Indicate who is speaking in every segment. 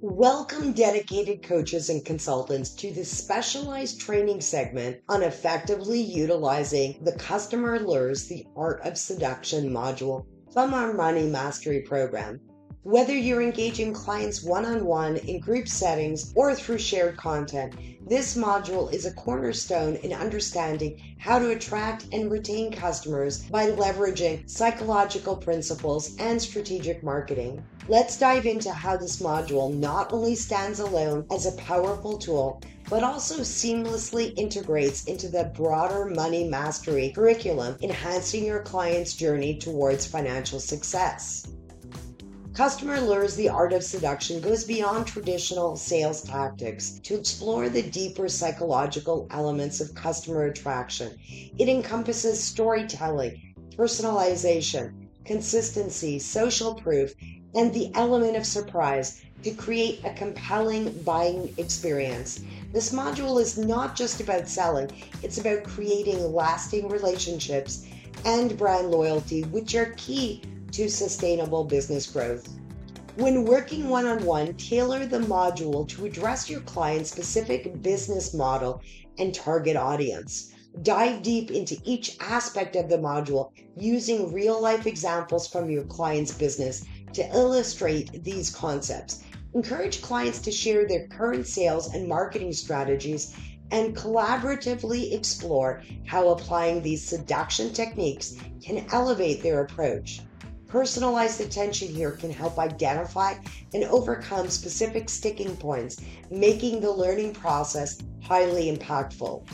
Speaker 1: Welcome, dedicated coaches and consultants, to this specialized training segment on effectively utilizing the Customer Lures the Art of Seduction module from our Money Mastery program. Whether you're engaging clients one-on-one, in group settings, or through shared content, this module is a cornerstone in understanding how to attract and retain customers by leveraging psychological principles and strategic marketing. Let's dive into how this module not only stands alone as a powerful tool, but also seamlessly integrates into the broader Money Mastery curriculum, enhancing your client's journey towards financial success. Customer Lures the Art of Seduction goes beyond traditional sales tactics to explore the deeper psychological elements of customer attraction. It encompasses storytelling, personalization, consistency, social proof, and the element of surprise to create a compelling buying experience. This module is not just about selling, it's about creating lasting relationships and brand loyalty, which are key to sustainable business growth. When working one-on-one, tailor the module to address your client's specific business model and target audience. Dive deep into each aspect of the module using real-life examples from your client's business to illustrate these concepts. Encourage clients to share their current sales and marketing strategies and collaboratively explore how applying these seduction techniques can elevate their approach. Personalized attention here can help identify and overcome specific sticking points, making the learning process highly impactful.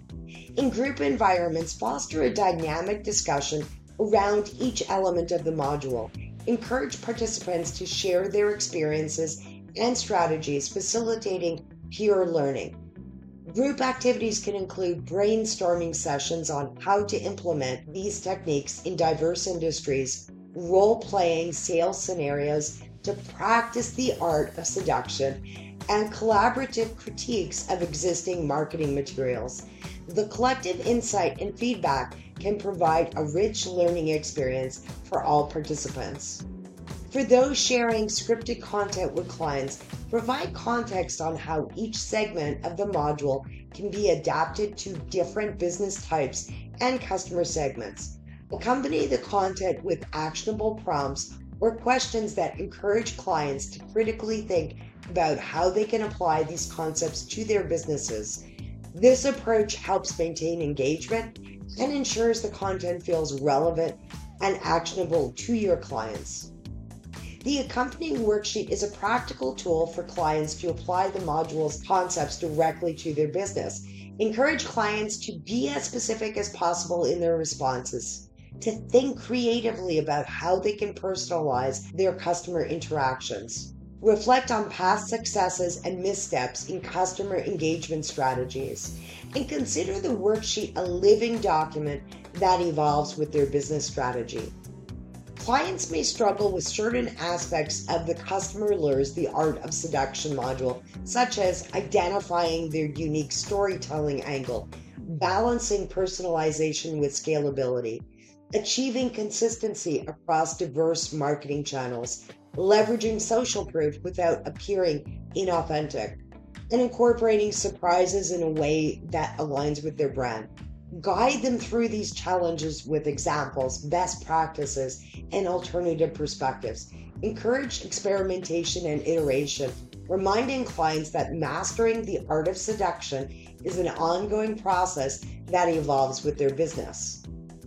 Speaker 1: In group environments, foster a dynamic discussion around each element of the module. Encourage participants to share their experiences and strategies, facilitating peer learning. Group activities can include brainstorming sessions on how to implement these techniques in diverse industries, role-playing sales scenarios to practice the art of seduction, and collaborative critiques of existing marketing materials. The collective insight and feedback can provide a rich learning experience for all participants. For those sharing scripted content with clients, provide context on how each segment of the module can be adapted to different business types and customer segments. Accompany the content with actionable prompts or questions that encourage clients to critically think about how they can apply these concepts to their businesses. This approach helps maintain engagement and ensures the content feels relevant and actionable to your clients. The accompanying worksheet is a practical tool for clients to apply the module's concepts directly to their business. Encourage clients to be as specific as possible in their responses, to think creatively about how they can personalize their customer interactions. Reflect on past successes and missteps in customer engagement strategies, and consider the worksheet a living document that evolves with their business strategy. Clients may struggle with certain aspects of the Customer Lures the Art of Seduction module, such as identifying their unique storytelling angle, balancing personalization with scalability, achieving consistency across diverse marketing channels, leveraging social proof without appearing inauthentic, and incorporating surprises in a way that aligns with their brand. Guide them through these challenges with examples, best practices, and alternative perspectives. Encourage experimentation and iteration, reminding clients that mastering the art of seduction is an ongoing process that evolves with their business.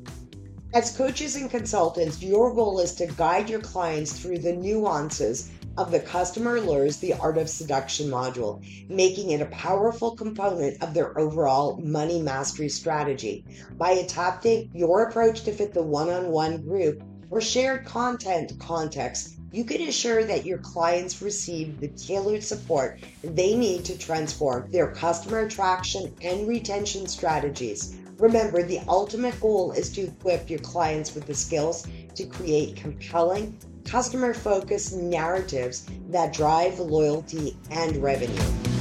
Speaker 1: As coaches and consultants, your goal is to guide your clients through the nuances of the Customer Lures the Art of Seduction module, making it a powerful component of their overall money mastery strategy. By adapting your approach to fit the one-on-one group or shared content context, you can ensure that your clients receive the tailored support they need to transform their customer attraction and retention strategies. Remember, the ultimate goal is to equip your clients with the skills to create compelling, customer-focused narratives that drive loyalty and revenue.